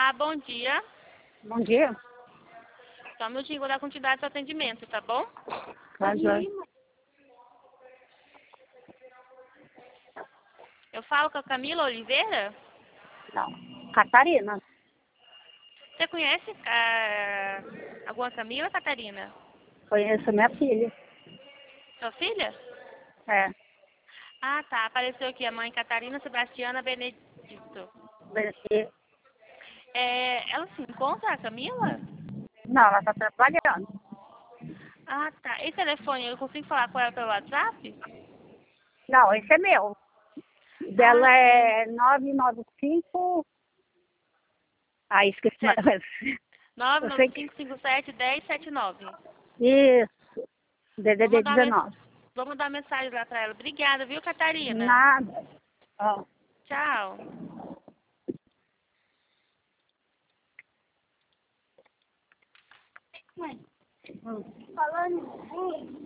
Olá, bom dia. Bom dia. Só um minutinho, vou dar continuidade ao atendimento, tá bom? Tá, joia. Eu falo com a Camila Oliveira? Não. Catarina. Você conhece alguma Camila, Catarina? Conheço minha filha. Sua filha? É. Ah, tá. Apareceu aqui a mãe Catarina Sebastiana Benedito. Conheci. Ela se encontra, a Camila? Não, ela tá trabalhando. Ah, tá. Esse telefone, eu consigo falar com ela pelo WhatsApp? Não, esse é meu. Dela é 995. Ah, esqueci mais. Eu sei que. 99557-1079. Isso. Vou DDD mandar, 19. vou mandar mensagem lá pra ela. Obrigada, viu, Catarina? Nada. Ó. Tchau. Falando.